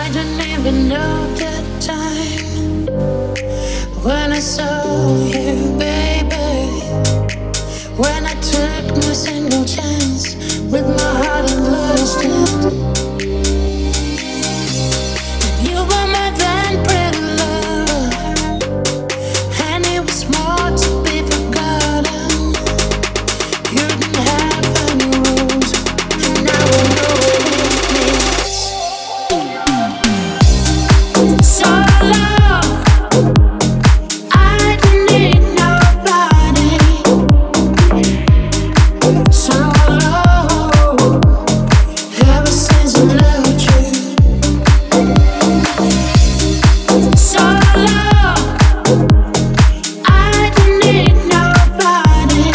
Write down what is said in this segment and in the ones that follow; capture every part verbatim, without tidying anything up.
don't even know the time when I saw you, baby. When I took my single chance with my heart and lost it. You were more than pretty love, and it was more to be forgotten. You didn't have any rules, and now I know what it means. So long, I don't need nobody. So long, ever since I loved you. So long, I don't need nobody.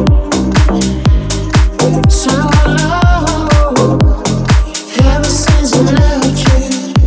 So long, ever since I loved you.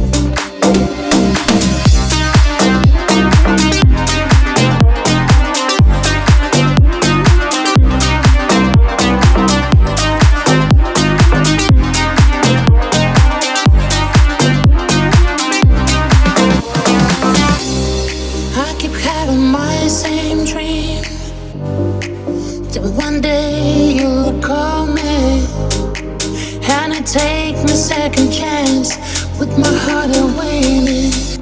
I keep having my same dream that one day you'll call me, and I take my second chance with my heart awaiting.